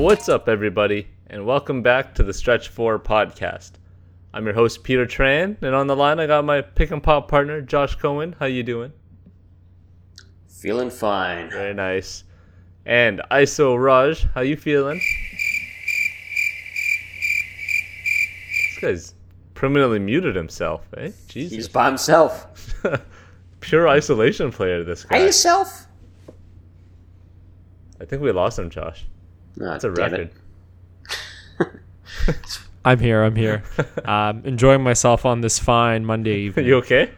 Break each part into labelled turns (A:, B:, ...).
A: What's up, everybody, and welcome back to the Stretch 4 podcast. I'm your host, Peter Tran, and on the line I got my pick and pop partner, Josh Cohen. How you doing?
B: Feeling fine.
A: Very nice. And ISO Raj, how you feeling? This guy's permanently muted himself, eh? Jesus.
B: He's by himself.
A: Pure isolation player, this guy.
B: By yourself?
A: I think we lost him, Josh. That's a record.
C: I'm here. Enjoying myself on this fine Monday evening.
A: You okay?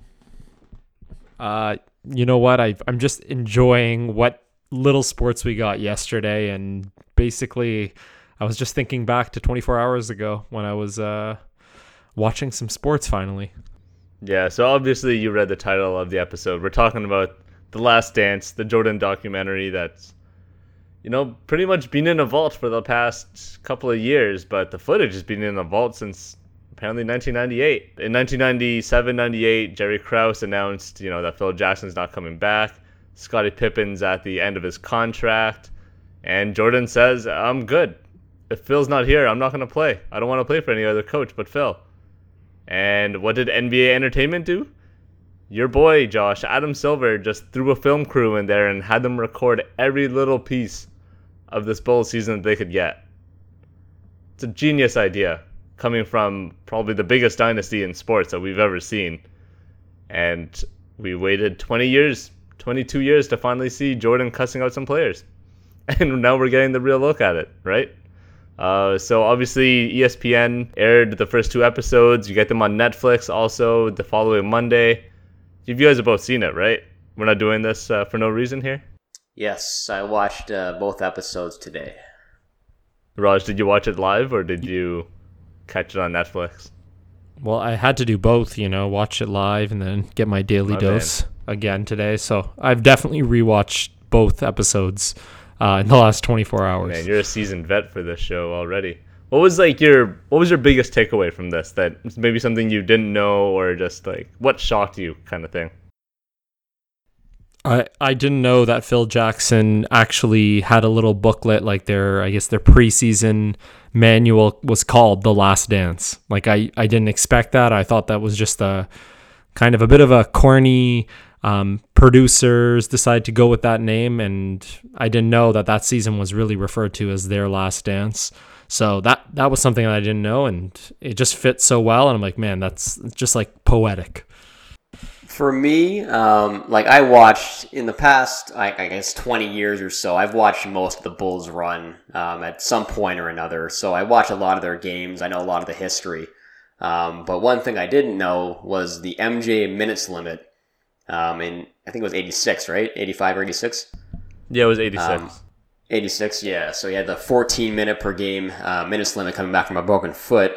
C: You know what? I'm just enjoying what little sports we got yesterday, and basically I was just thinking back to 24 hours ago when I was watching some sports finally.
A: Yeah, so obviously you read the title of the episode. We're talking about The Last Dance, the Jordan documentary that's, you know, pretty much been in a vault for the past couple of years, but the footage has been in a vault since apparently 1998. In 1997-98, Jerry Krause announced, you know, that Phil Jackson's not coming back. Scottie Pippen's at the end of his contract, and Jordan says, I'm good. If Phil's not here, I'm not going to play. I don't want to play for any other coach but Phil. And what did NBA Entertainment do? Your boy, Josh, Adam Silver, just threw a film crew in there and had them record every little piece of this Bulls season that they could get. It's a genius idea coming from probably the biggest dynasty in sports that we've ever seen. And we waited 22 years to finally see Jordan cussing out some players. And now we're getting the real look at it, right? So obviously ESPN aired the first 2 episodes. You get them on Netflix also the following Monday. You guys have both seen it, right? We're not doing this for no reason here?
B: Yes, I watched both episodes today.
A: Raj, did you watch it live or did you catch it on Netflix?
C: Well, I had to do both, you know, watch it live and then get my daily dose again today. So I've definitely rewatched both episodes in the last 24 hours.
A: Man, you're a seasoned vet for this show already. What was your biggest takeaway from this? That maybe something you didn't know, or just like what shocked you, kind of thing?
C: I didn't know that Phil Jackson actually had a little booklet, like their preseason manual was called The Last Dance. Like I didn't expect that. I thought that was just a kind of a bit of a corny, producers decide to go with that name, and I didn't know that season was really referred to as their last dance. So that was something that I didn't know, and it just fits so well, and I'm like, man, that's just like poetic.
B: For me, like I watched in the past, I guess 20 years or so, I've watched most of the Bulls run at some point or another. So I watch a lot of their games. I know a lot of the history. But one thing I didn't know was the MJ minutes limit. I think it was 86, right? 85 or 86?
A: Yeah, it was 86.
B: 86, yeah. So he had the 14 minute per game minutes limit coming back from a broken foot.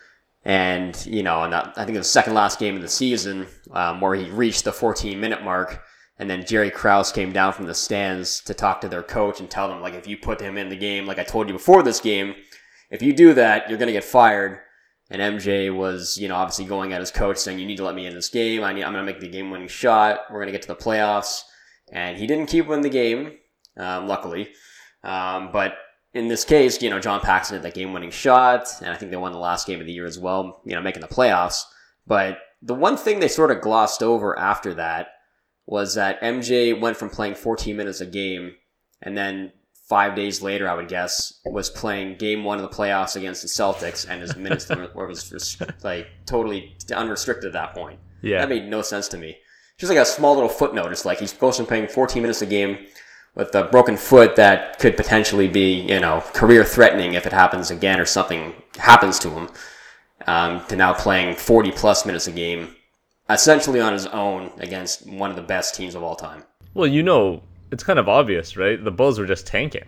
B: And, you know, I think it was the second last game of the season where he reached the 14-minute mark. And then Jerry Krause came down from the stands to talk to their coach and tell them, like, if you put him in the game, like I told you before this game, if you do that, you're going to get fired. And MJ was, you know, obviously going at his coach saying, you need to let me in this game. I'm going to make the game-winning shot. We're going to get to the playoffs. And he didn't keep winning the game, luckily. But in this case, you know, John Paxson had that game-winning shot, and I think they won the last game of the year as well, you know, making the playoffs. But the one thing they sort of glossed over after that was that MJ went from playing 14 minutes a game, and then 5 days later, I would guess, was playing game 1 of the playoffs against the Celtics, and his minutes was like totally unrestricted at that point.
A: Yeah.
B: That made no sense to me. Just like a small little footnote. It's like he's goes from playing 14 minutes a game with a broken foot that could potentially be, you know, career threatening if it happens again or something happens to him, to now playing 40 plus minutes a game, essentially on his own against one of the best teams of all time.
A: Well, you know, it's kind of obvious, right? The Bulls were just tanking.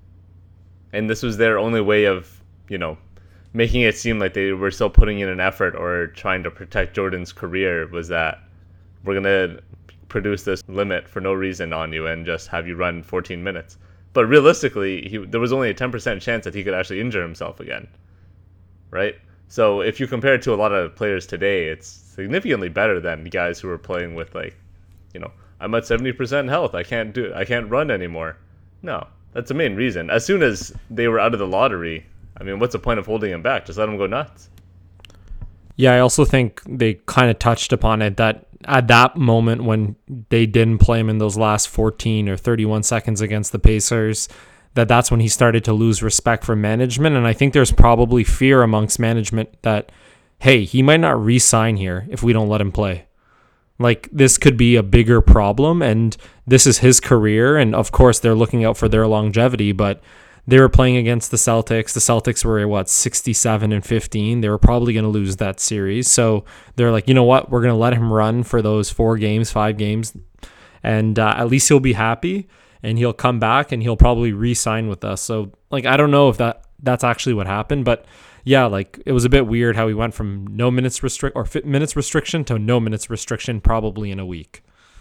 A: And this was their only way of, you know, making it seem like they were still putting in an effort or trying to protect Jordan's career, was that we're going to produce this limit for no reason on you and just have you run 14 minutes. But realistically, there was only a 10% chance that he could actually injure himself again, right? So if you compare it to a lot of players today, it's significantly better than guys who are playing with, like, you know, I'm at 70% health. I can't run anymore. No, That's the main reason. As soon as they were out of the lottery, I mean, what's the point of holding him back? Just let him go nuts.
C: Yeah, I also think they kind of touched upon it that at that moment when they didn't play him in those last 14 or 31 seconds against the Pacers, that's when he started to lose respect for management. And I think there's probably fear amongst management that, hey, he might not re-sign here if we don't let him play. Like, this could be a bigger problem, and this is his career, and of course they're looking out for their longevity, but they were playing against the Celtics. The Celtics were, 67-15. They were probably going to lose that series. So they're like, you know what? We're going to let him run for those 5 games, and at least he'll be happy, and he'll come back, and he'll probably re-sign with us. So, like, I don't know if that's actually what happened, but yeah, like, it was a bit weird how he went from no minutes minutes restriction to no minutes restriction probably in a week.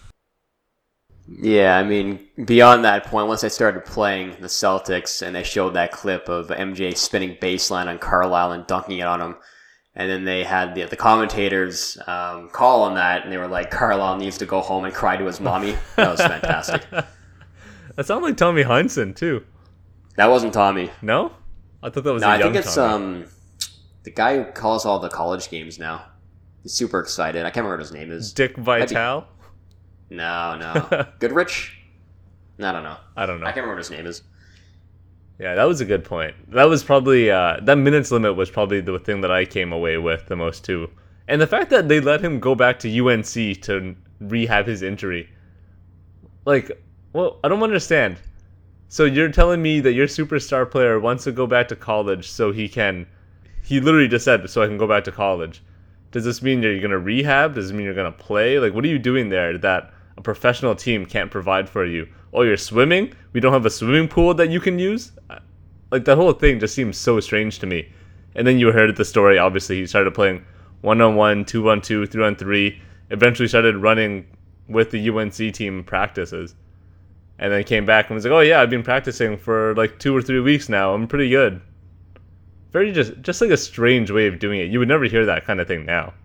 B: Yeah, I mean, beyond that point, once I started playing the Celtics and they showed that clip of MJ spinning baseline on Carlisle and dunking it on him, and then they had the commentators call on that, and they were like, Carlisle needs to go home and cry to his mommy. That was fantastic.
A: That sounded like Tommy Heinsohn, too.
B: That wasn't Tommy.
A: No? I thought that was
B: No,
A: a
B: I
A: young
B: think it's
A: Tommy.
B: the guy who calls all the college games now. He's super excited. I can't remember what his name is.
A: Dick Vitale?
B: No. Goodrich? I don't know.
A: I don't know.
B: I can't remember what his name is.
A: Yeah, that was a good point. That was probably that minutes limit was probably the thing that I came away with the most too. And the fact that they let him go back to UNC to rehab his injury. Like, well, I don't understand. So you're telling me that your superstar player wants to go back to college so he literally just said, so I can go back to college. Does this mean you're going to rehab? Does this mean you're going to play? Like, what are you doing there that a professional team can't provide for you? Oh, you're swimming? We don't have a swimming pool that you can use? Like, that whole thing just seems so strange to me. And then you heard the story, obviously, he started playing 1-on-1, 2-on-2, 3-on-3, eventually started running with the UNC team practices. And then came back and was like, oh yeah, I've been practicing for like 2 or 3 weeks now. I'm pretty good. Very just like a strange way of doing it. You would never hear that kind of thing now.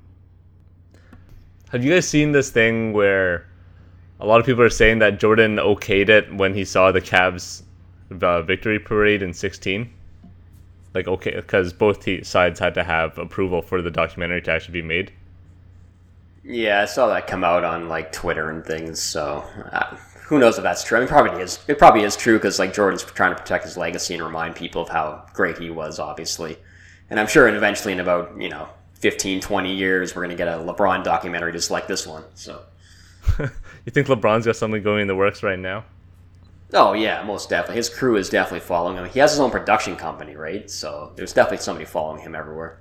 A: Have you guys seen this thing where a lot of people are saying that Jordan okayed it when he saw the Cavs victory parade in 16? Like, okay, because both sides had to have approval for the documentary to actually be made.
B: Yeah, I saw that come out on like Twitter and things. So who knows if that's true? I mean, probably is. It probably is true because like Jordan's trying to protect his legacy and remind people of how great he was, obviously. And I'm sure eventually in about 15, 20 years, we're going to get a LeBron documentary just like this one. So,
A: you think LeBron's got something going in the works right now?
B: Oh yeah, most definitely. His crew is definitely following him. He has his own production company, right? So there's definitely somebody following him everywhere.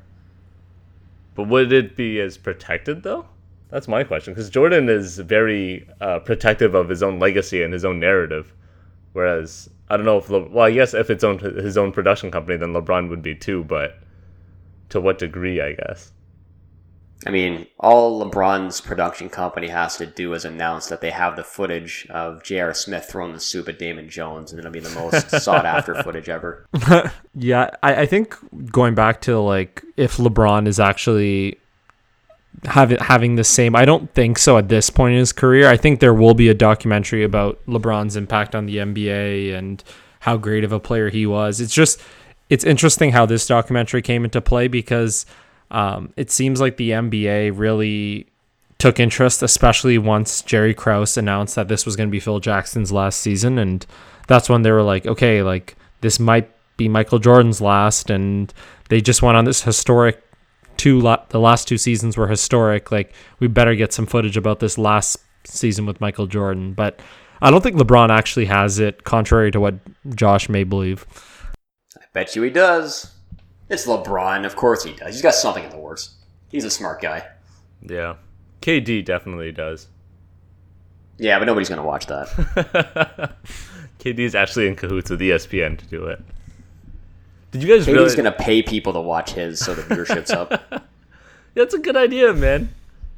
A: But would it be as protected though? That's my question, because Jordan is very protective of his own legacy and his own narrative, whereas I don't know if I guess if it's his own production company, then LeBron would be too, but to what degree, I guess.
B: I mean, all LeBron's production company has to do is announce that they have the footage of J.R. Smith throwing the soup at Damon Jones, and it'll be the most sought-after footage ever.
C: Yeah, I think going back to like if LeBron is actually having the same, I don't think so at this point in his career. I think there will be a documentary about LeBron's impact on the NBA and how great of a player he was. It's interesting how this documentary came into play because it seems like the NBA really took interest, especially once Jerry Krause announced that this was going to be Phil Jackson's last season. And that's when they were like, okay, like this might be Michael Jordan's last. And they just went on this historic the last 2 seasons were historic. Like, we better get some footage about this last season with Michael Jordan. But I don't think LeBron actually has it, contrary to what Josh may believe.
B: I bet you he does. It's LeBron. Of course he does. He's got something in the works. He's a smart guy.
A: Yeah. KD definitely does.
B: Yeah, but nobody's going to watch that.
A: KD's actually in cahoots with ESPN to do it. Did you guys
B: KD's
A: realize...
B: going to pay people to watch his so the viewership's up.
A: That's a good idea, man.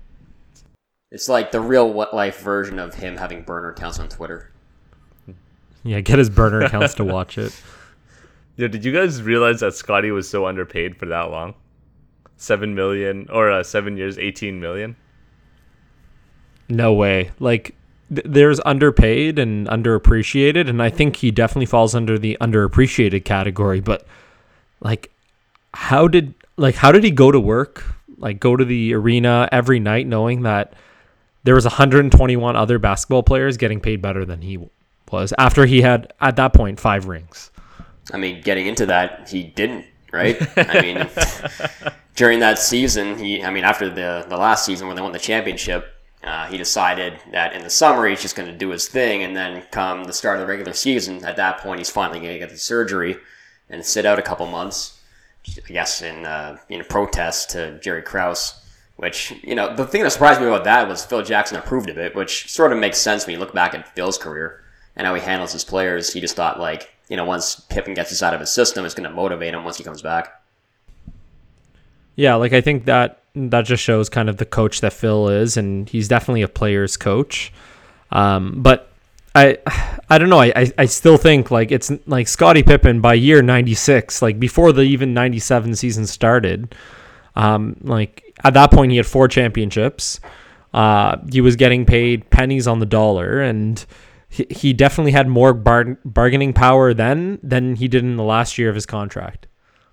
B: It's like the real what-life version of him having burner accounts on Twitter.
C: Yeah, get his burner accounts to watch it.
A: Yeah, did you guys realize that Scottie was so underpaid for that long? 7 million, or 7 years, 18 million?
C: No way. Like, there's underpaid and underappreciated, and I think he definitely falls under the underappreciated category. But like, how did he go to work, like go to the arena every night, knowing that there was 121 other basketball players getting paid better than he was after he had at that point 5 rings?
B: I mean, getting into that, he didn't, right? I mean, during that season, after the last season when they won the championship, he decided that in the summer he's just going to do his thing, and then come the start of the regular season, at that point he's finally going to get the surgery and sit out a couple months, I guess in protest to Jerry Krause. Which, the thing that surprised me about that was Phil Jackson approved of it, which sort of makes sense when you look back at Phil's career and how he handles his players. He just thought, once Pippen gets this out of his system, it's going to motivate him once he comes back.
C: Yeah, I think that just shows kind of the coach that Phil is, and he's definitely a player's coach. But I don't know. I still think it's like Scottie Pippen by year 96, before the even 97 season started. At that point he had 4 championships. He was getting paid pennies on the dollar, and he definitely had more bargaining power then than he did in the last year of his contract.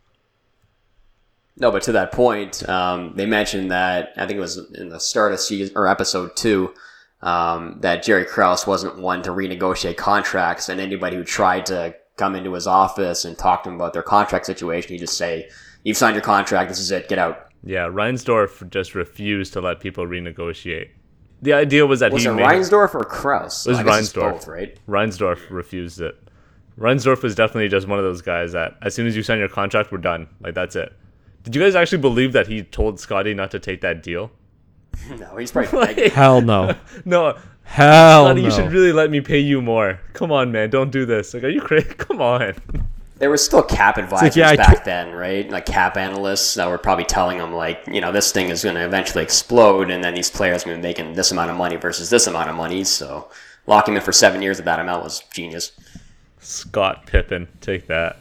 B: No, but to that point, they mentioned that, I think it was in the start of season or episode 2, that Jerry Krause wasn't one to renegotiate contracts, and anybody who tried to come into his office and talk to him about their contract situation, he'd just say, "You've signed your contract, this is it, get out."
A: Yeah, Reinsdorf just refused to let people renegotiate. The idea was that
B: was it Reinsdorf or Krause?
A: It was Reinsdorf.
B: Both, right?
A: Reinsdorf refused it. Reinsdorf was definitely just one of those guys that as soon as you sign your contract, we're done. That's it. Did you guys actually believe that he told Scottie not to take that deal?
B: No, he's probably
C: hell no.
A: No.
C: Hell
A: Scottie,
C: no.
A: you should really let me pay you more. Come on, man. Don't do this. Are you crazy? Come on.
B: There were still cap advisors back then, right? Cap analysts that were probably telling them, this thing is going to eventually explode, and then these players are going to be making this amount of money versus this amount of money. So locking him in for 7 years at that amount was genius.
A: Scott Pippen, take that.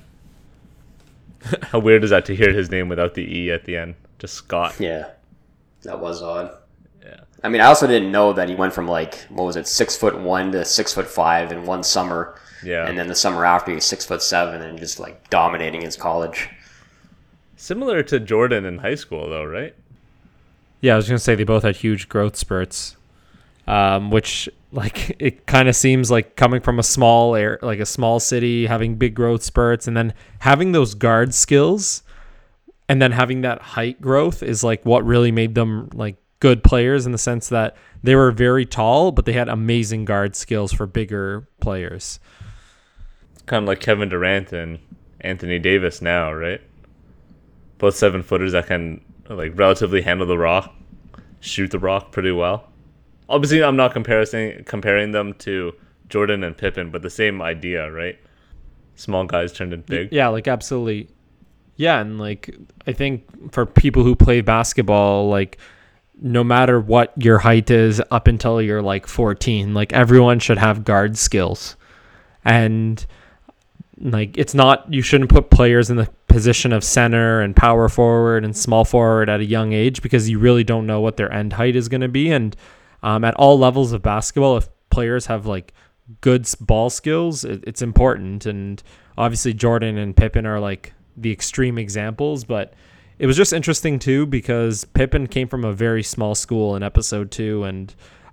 A: How weird is that to hear his name without the E at the end? Just Scott.
B: Yeah, that was odd.
A: Yeah.
B: I also didn't know that he went from 6'1" to 6'5" in one summer.
A: Yeah.
B: And then the summer after, he was 6'7" and just dominating his college.
A: Similar to Jordan in high school, though, right?
C: Yeah, I was gonna say they both had huge growth spurts, which it kind of seems like coming from a small a small city, having big growth spurts, and then having those guard skills, and then having that height growth is what really made them good players, in the sense that they were very tall, but they had amazing guard skills for bigger players.
A: Kind of like Kevin Durant and Anthony Davis now, right? Both 7-footers that can relatively handle the rock, shoot the rock pretty well. Obviously, I'm not comparing them to Jordan and Pippen, but the same idea, right? Small guys turned into big.
C: Yeah, absolutely. Yeah, and I think for people who play basketball, no matter what your height is up until you're 14, everyone should have guard skills. And it's not, you shouldn't put players in the position of center and power forward and small forward at a young age, because you really don't know what their end height is going to be. And at all levels of basketball, if players have good ball skills, it's important. And obviously Jordan and Pippen are the extreme examples, but it was just interesting too, because Pippen came from a very small school in episode 2, and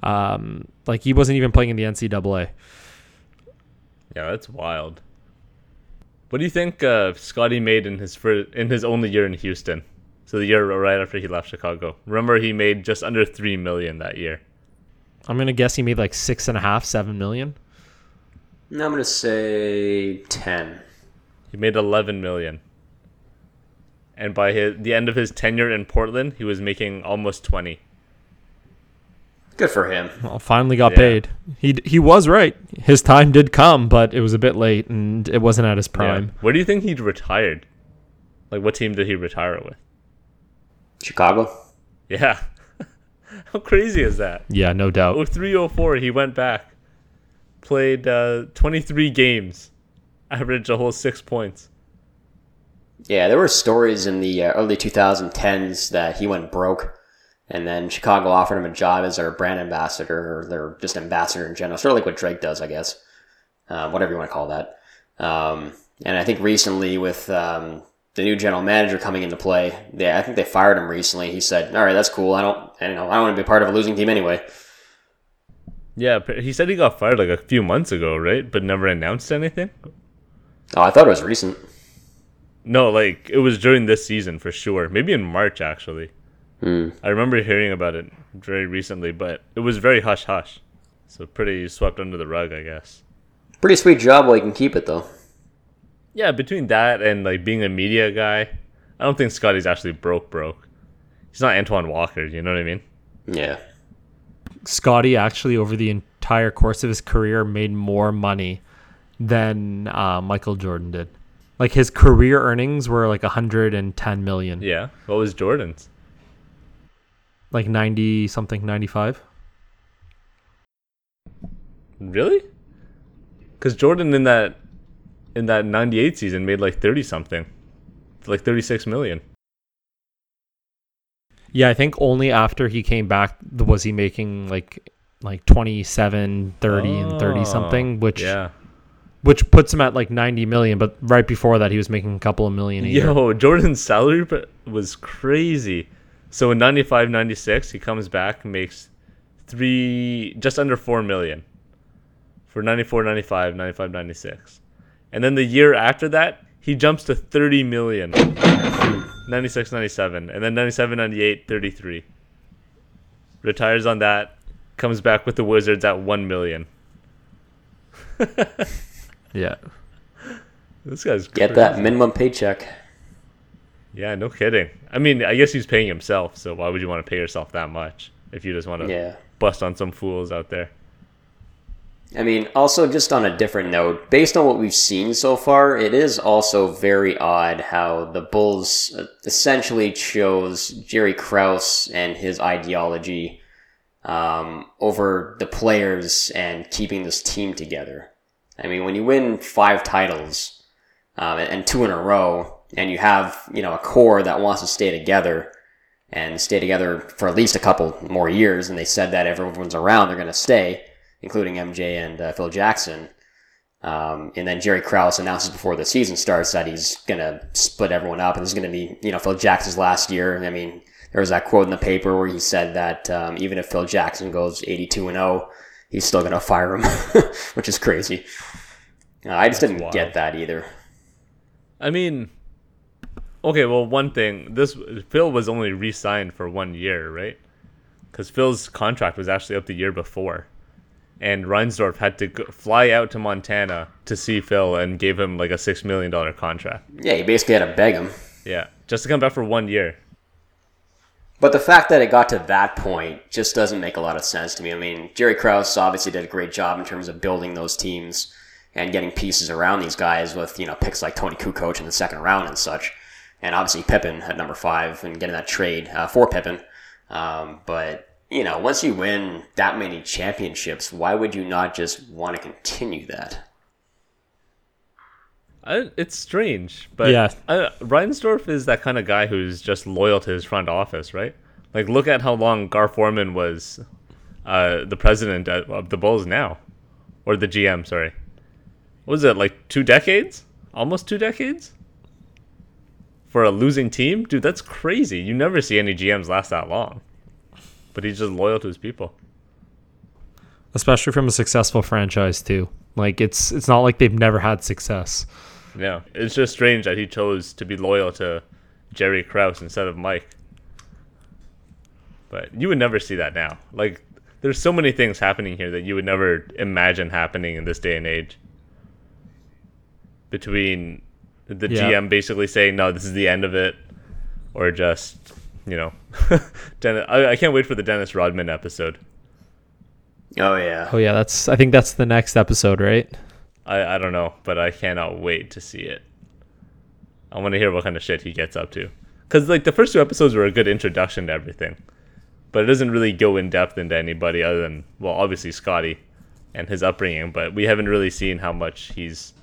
C: he wasn't even playing in the NCAA.
A: Yeah, that's wild. What do you think Scottie made in his only year in Houston? So the year right after he left Chicago. Remember, he made just under $3 million that year.
C: I'm gonna guess he made $6.5-7 million.
B: No, I'm gonna say 10.
A: He made $11 million. And by the end of his tenure in Portland, he was making almost 20.
B: Good for him.
C: Well, finally got paid. He was right. His time did come, but it was a bit late, and it wasn't at his prime.
A: Yeah. Where do you think he'd retired? What team did he retire with?
B: Chicago.
A: Yeah. How crazy is that?
C: Yeah, no doubt.
A: 03-04, he went back. Played 23 games. Averaged a whole 6 points.
B: Yeah, there were stories in the early 2010s that he went broke And then Chicago offered him a job as their brand ambassador, or their just ambassador in general. Sort of like what Drake does, I guess. Whatever you want to call that. And I think recently with the new general manager coming into play, I think they fired him recently. He said, "All right, that's cool. I don't want to be part of a losing team anyway."
A: Yeah, he said he got fired like a few months ago, right? But never announced anything.
B: Oh, I thought it was recent.
A: No, like it was during this season for sure. Maybe in March actually. I remember hearing about it very recently, but it was very hush hush. So pretty swept under the rug, I guess.
B: Pretty sweet job while you can keep it, though.
A: Yeah, between that and like being a media guy, I don't think Scotty's actually broke. He's not Antoine Walker, you know what I mean?
B: Yeah.
C: Scotty actually over the entire course of his career made more money than Michael Jordan did. Like his career earnings were like 110 million.
A: Yeah. What was Jordan's?
C: Like 90 something, 95.
A: Really? Because Jordan in that 98 season made like 30 something, like 36 million.
C: Yeah, I think only after he came back was he making like 27, 30 and 30 something, which puts him at like 90 million, but right before that he was making a couple of million a year.
A: Yo, Jordan's salary was crazy. So in 95, 96, he comes back and makes just under 4 million for 94, 95, 95, 96. And then the year after that, he jumps to 30 million. 96, 97. And then 97, 98, 33. Retires on that. Comes back with the Wizards at 1 million.
C: Yeah.
A: This guy's
B: Get
A: crazy.
B: that minimum paycheck.
A: Yeah, no kidding. I mean, I guess he's paying himself, so why would you want to pay yourself that much if you just want to bust on some fools out there?
B: I mean, also just on a different note, based on what we've seen so far, it is also very odd how the Bulls essentially chose Jerry Krause and his ideology over the players and keeping this team together. I mean, when you win 5 titles and 2 in a row, and you have, a core that wants to stay together and stay together for at least a couple more years, and they said that if everyone's around, they're going to stay, including MJ and Phil Jackson. And then Jerry Krause announces before the season starts that he's going to split everyone up, and this is going to be, Phil Jackson's last year. I mean, there was that quote in the paper where he said that even if Phil Jackson goes 82-0, he's still going to fire him, which is crazy. I just didn't get that either.
A: I mean, okay, well, one thing, Phil was only re-signed for 1 year, right? Because Phil's contract was actually up the year before. And Reinsdorf had to fly out to Montana to see Phil and gave him like a $6 million contract.
B: Yeah, he basically had to beg him.
A: Yeah, just to come back for 1 year.
B: But the fact that it got to that point just doesn't make a lot of sense to me. I mean, Jerry Krause obviously did a great job in terms of building those teams and getting pieces around these guys with, picks like Tony Kukoc in the second round and such. And obviously Pippen at number 5 and getting that trade for Pippen. But, once you win that many championships, why would you not just want to continue that?
A: It's strange, but
C: yeah.
A: Reinsdorf is that kind of guy who's just loyal to his front office, right? Like, look at how long Gar Forman was the president of the Bulls now. Or the GM, sorry. What was it, like 2 decades? Almost 2 decades? For a losing team? Dude, that's crazy. You never see any GMs last that long. But he's just loyal to his people.
C: Especially from a successful franchise, too. Like, it's not like they've never had success.
A: Yeah, it's just strange that he chose to be loyal to Jerry Krause instead of Mike. But you would never see that now. Like, there's so many things happening here that you would never imagine happening in this day and age. Between the GM basically saying, no, this is the end of it, or just, I can't wait for the Dennis Rodman episode.
B: Oh, yeah.
C: I think that's the next episode, right?
A: I don't know, but I cannot wait to see it. I want to hear what kind of shit he gets up to. Because, the first 2 episodes were a good introduction to everything. But it doesn't really go in depth into anybody other than, well, obviously Scotty and his upbringing. But we haven't really seen how much he's,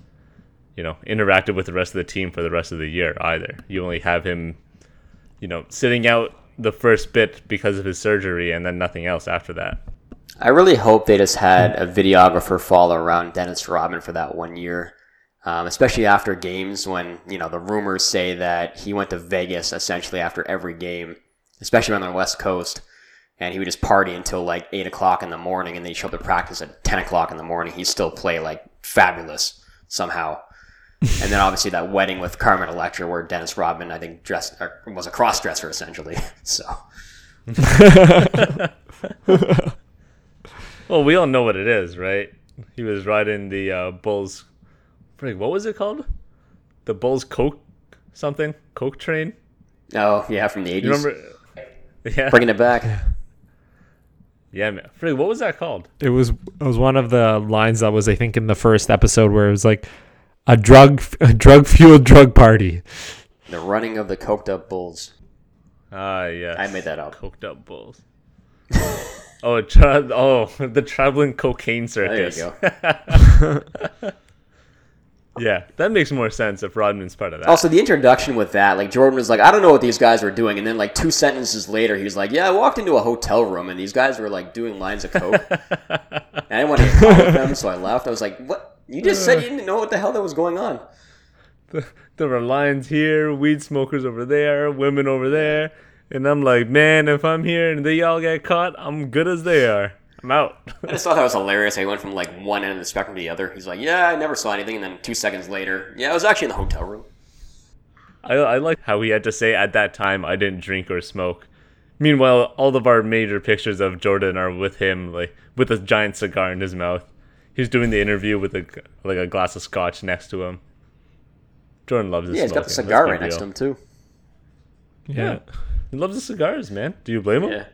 A: interacted with the rest of the team for the rest of the year either. You only have him, sitting out the first bit because of his surgery, and then nothing else after that.
B: I really hope they just had a videographer follow around Dennis Rodman for that 1 year, especially after games when, the rumors say that he went to Vegas essentially after every game, especially around the West Coast, and he would just party until like 8 o'clock in the morning, and then he'd show up to practice at 10 o'clock in the morning. He'd still play like fabulous somehow. And then obviously that wedding with Carmen Electra where Dennis Rodman, I think, was a cross-dresser essentially. So...
A: Well, we all know what it is, right? He was riding the Bulls. What was it called? The Bulls Coke train?
B: Oh, yeah, from the 80s.
A: You remember? Yeah.
B: Bringing it back.
A: Yeah, man. What was that called?
C: It was one of the lines that was, I think, in the first episode where it was like a drug-fueled drug party.
B: The running of the coked up Bulls.
A: Yes.
B: I made that up.
A: Coked up Bulls. The traveling cocaine circus.
B: There you go.
A: Yeah, that makes more sense if Rodman's part of that.
B: Also, the introduction with that, like Jordan was like, I don't know what these guys were doing. And then like 2 sentences later, he was like, yeah, I walked into a hotel room and these guys were like doing lines of coke. And I didn't want to get caught with them, so I left. I was like, what? You just said you didn't know what the hell that was going on.
A: There were lines here, weed smokers over there, women over there. And I'm like, man, if I'm here and they all get caught, I'm good as they are. I'm out.
B: I just thought that was hilarious. He went from like one end of the spectrum to the other. He's like, yeah, I never saw anything. And then 2 seconds later, yeah, I was actually in the hotel room.
A: I like how he had to say at that time, I didn't drink or smoke. Meanwhile, all of our major pictures of Jordan are with him, like with a giant cigar in his mouth. He's doing the interview with a glass of scotch next to him. Jordan loves his
B: Yeah, he's got the cigar right next to him, too.
A: Yeah. He loves the cigars, man. Do you blame him?
B: Yeah.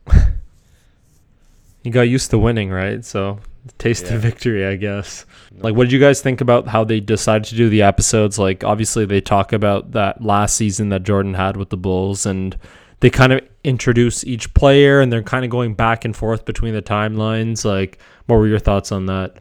C: He got used to winning, right? So, taste of victory, I guess. Like, what did you guys think about how they decided to do the episodes? Like, obviously, they talk about that last season that Jordan had with the Bulls, and they kind of introduce each player, and they're kind of going back and forth between the timelines. Like, what were your thoughts on that?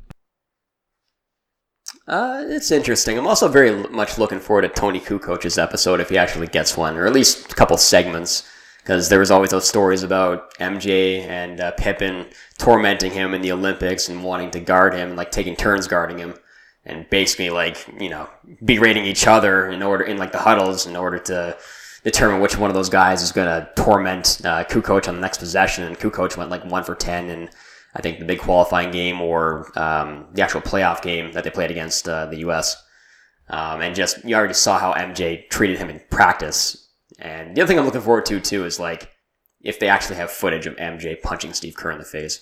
B: It's interesting. I'm also very much looking forward to Tony Kukoc's episode if he actually gets one, or at least a couple segments. Because there was always those stories about MJ and Pippen tormenting him in the Olympics and wanting to guard him, and like taking turns guarding him, and basically like berating each other in the huddles in order to determine which one of those guys is going to torment Kukoc on the next possession. And Kukoc went like 1 for 10 in I think the big qualifying game or the actual playoff game that they played against the U.S. And just you already saw how MJ treated him in practice. And the other thing I'm looking forward to, too, is like if they actually have footage of MJ punching Steve Kerr in the face.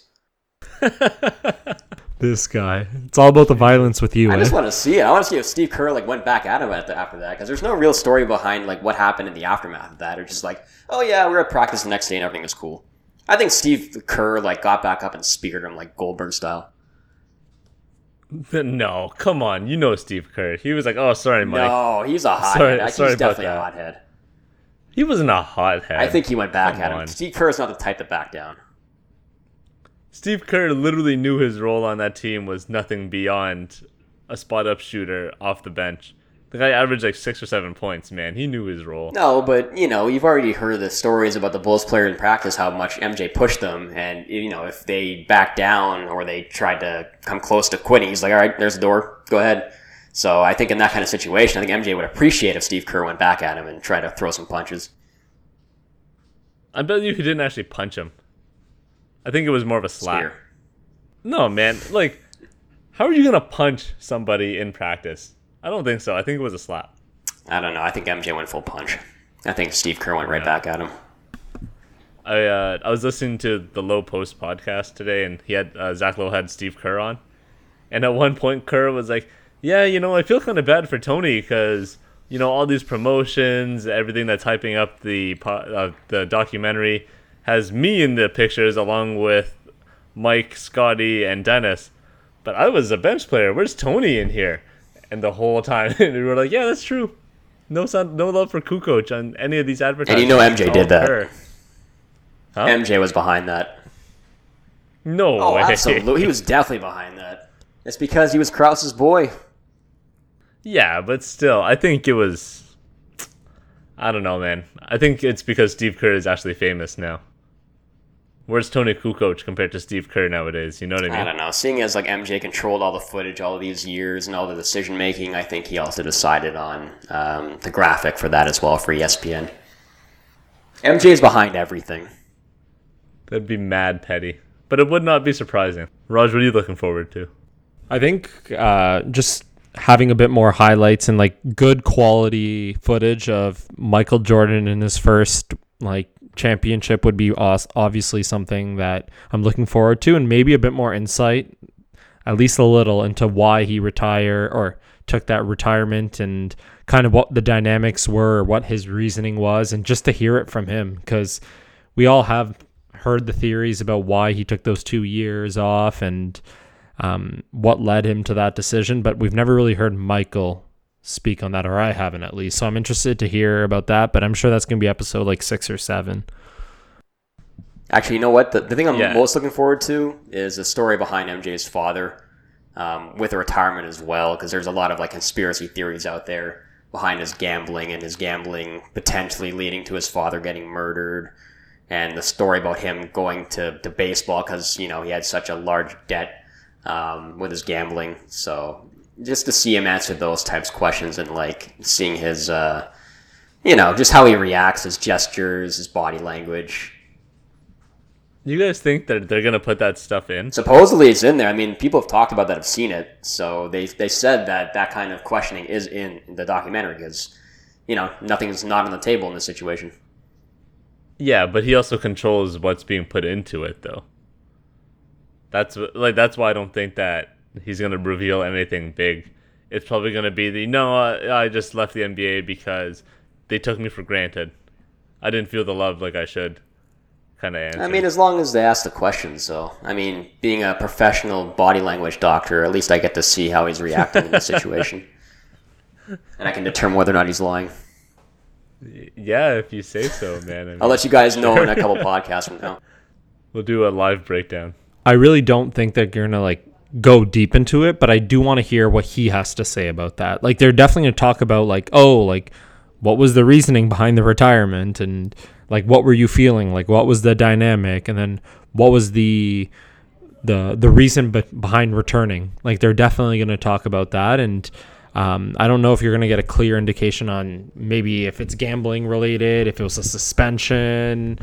C: This guy. It's all about the violence with you,
B: I just want to see it. I want to see if Steve Kerr like went back at him after that, because there's no real story behind like what happened in the aftermath of that. Or just like, oh yeah, we were at practice the next day and everything was cool. I think Steve Kerr like got back up and speared him like Goldberg style.
A: No, come on. You know Steve Kerr. He was like, oh, sorry, Mike.
B: No, he's a hothead.
A: Sorry
B: He's
A: about
B: definitely
A: that.
B: a hothead.
A: He wasn't a hothead.
B: I think he went back
A: Come
B: at him.
A: on.
B: Steve Kerr's not the type to back down.
A: Steve Kerr literally knew his role on that team was nothing beyond a spot-up shooter off the bench. The guy averaged like 6 or 7 points, man. He knew his role.
B: No, but, you've already heard the stories about the Bulls player in practice, how much MJ pushed them. And, if they backed down or they tried to come close to quitting, he's like, all right, there's the door. Go ahead. So I think in that kind of situation, I think MJ would appreciate if Steve Kerr went back at him and tried to throw some punches.
A: I bet you he didn't actually punch him. I think it was more of a slap.
B: Spear.
A: No, man. Like, how are you going to punch somebody in practice? I don't think so. I think it was a slap.
B: I don't know. I think MJ went full punch. I think Steve Kerr went right back at him.
A: I was listening to the Low Post podcast today, and he had Zach Lowe had Steve Kerr on. And at one point, Kerr was like, yeah, I feel kind of bad for Tony because, all these promotions, everything that's hyping up the documentary has me in the pictures along with Mike, Scotty, and Dennis. But I was a bench player. Where's Tony in here? And the whole time, we were like, yeah, that's true. No love for Kukoc on any of these advertisements.
B: And MJ did that.
A: Huh?
B: MJ was behind that.
A: No way.
B: Absolutely. He was definitely behind that. It's because he was Krause's boy.
A: Yeah, but still, I think it was... I don't know, man. I think it's because Steve Kerr is actually famous now. Where's Tony Kukoc compared to Steve Kerr nowadays? You know what I mean?
B: I don't know. Seeing as like MJ controlled all the footage all these years and all the decision making, I think he also decided on the graphic for that as well for ESPN. MJ's behind everything.
A: That'd be mad petty. But it would not be surprising. Raj, what are you looking forward to?
C: I think just having a bit more highlights and like good quality footage of Michael Jordan in his first like championship would be obviously something that I'm looking forward to, and maybe a bit more insight, at least a little, into why he retired or took that retirement and kind of what the dynamics were, what his reasoning was, and just to hear it from him, because we all have heard the theories about why he took those 2 years off and what led him to that decision, but we've never really heard Michael speak on that, or I haven't at least. So I'm interested to hear about that, but I'm sure that's going to be episode like 6 or 7.
B: Actually, you know what? The thing I'm most looking forward to is the story behind MJ's father with the retirement as well, because there's a lot of like conspiracy theories out there behind his gambling and his gambling potentially leading to his father getting murdered, and the story about him going to baseball because, you know, he had such a large debt with his gambling. So just to see him answer those types of questions and like seeing his, just how he reacts, his gestures, his body language.
A: You guys think that they're going to put that stuff in?
B: Supposedly it's in there. I mean, people have talked about that, have seen it. So they said that kind of questioning is in the documentary because, nothing's not on the table in this situation.
A: Yeah, but he also controls what's being put into it, though. That's why I don't think that he's going to reveal anything big. It's probably going to be I just left the NBA because they took me for granted. I didn't feel the love like I should kind of answer.
B: I mean, as long as they ask the questions, so. I mean, being a professional body language doctor, at least I get to see how he's reacting in this situation. And I can determine whether or not he's lying.
A: Yeah, if you say so, man. I mean,
B: I'll let you guys know in a couple podcasts from now.
A: We'll do a live breakdown.
C: I really don't think they're going to go deep into it, but I do want to hear what he has to say about that. Like, they're definitely going to talk about what was the reasoning behind the retirement, and what were you feeling? What was the dynamic? And then what was the reason behind returning? They're definitely going to talk about that. And I don't know if you're going to get a clear indication on maybe if it's gambling related, if it was a suspension.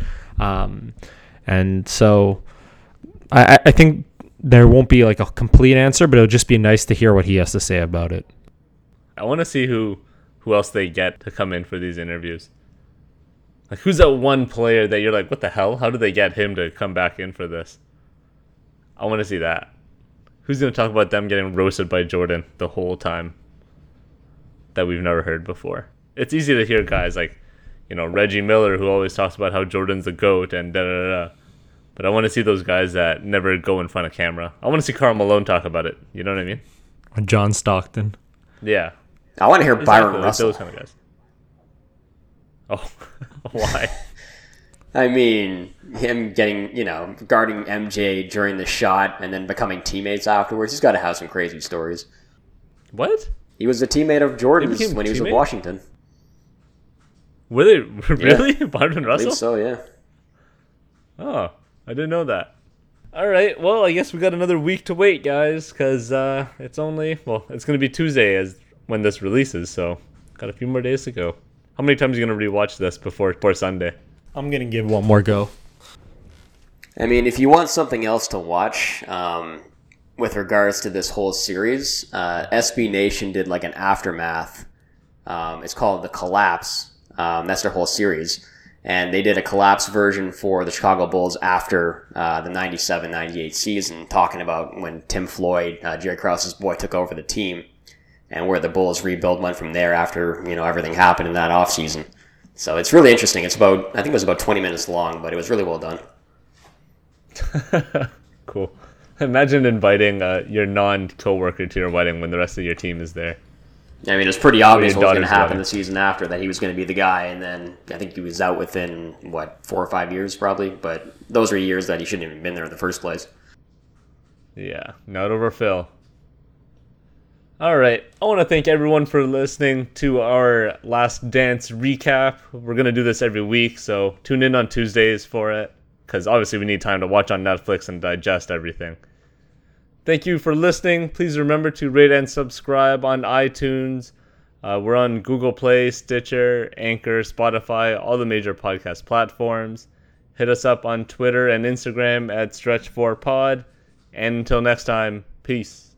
C: And so I think there won't be a complete answer, but it'll just be nice to hear what he has to say about it.
A: I want to see who else they get to come in for these interviews. Who's that one player that you're like, what the hell? How did they get him to come back in for this? I want to see that. Who's going to talk about them getting roasted by Jordan the whole time that we've never heard before? It's easy to hear guys like, Reggie Miller, who always talks about how Jordan's the GOAT and da-da-da-da. But I want to see those guys that never go in front of camera. I want to see Karl Malone talk about it. You know what I mean?
C: Or John Stockton.
A: Yeah.
B: I want to hear Byron Russell.
A: Those kind of guys. Oh, why?
B: I mean, him getting, guarding MJ during the shot and then becoming teammates afterwards. He's got to have some crazy stories.
A: What?
B: He was a teammate of Jordan's when he was in Washington.
A: Were they really? Yeah. Byron Russell?
B: I believe so, yeah.
A: Oh, I didn't know that. All right, well, I guess we got another week to wait, guys, because it's going to be Tuesday when this releases, so got a few more days to go. How many times are you going to rewatch this before Sunday?
C: I'm going to give one more go.
B: I mean, if you want something else to watch with regards to this whole series, SB Nation did an aftermath. It's called The Collapse. That's their whole series. And they did a collapse version for the Chicago Bulls after the 97-98 season, talking about when Tim Floyd, Jerry Krause's boy, took over the team and where the Bulls rebuild went from there after, everything happened in that offseason. So it's really interesting. I think it was about 20 minutes long, but it was really well done.
A: Cool. Imagine inviting your non-coworker to your wedding when the rest of your team is there.
B: I mean, it was pretty obvious what was going to happen the season after, that he was going to be the guy, and then I think he was out within, 4 or 5 years probably, but those were years that he shouldn't have even been there in the first place.
A: Yeah, not over Phil. All right. I want to thank everyone for listening to our Last Dance recap. We're going to do this every week, so tune in on Tuesdays for it, because obviously we need time to watch on Netflix and digest everything. Thank you for listening. Please remember to rate and subscribe on iTunes. We're on Google Play, Stitcher, Anchor, Spotify, all the major podcast platforms. Hit us up on Twitter and Instagram at Stretch4Pod. And until next time, peace.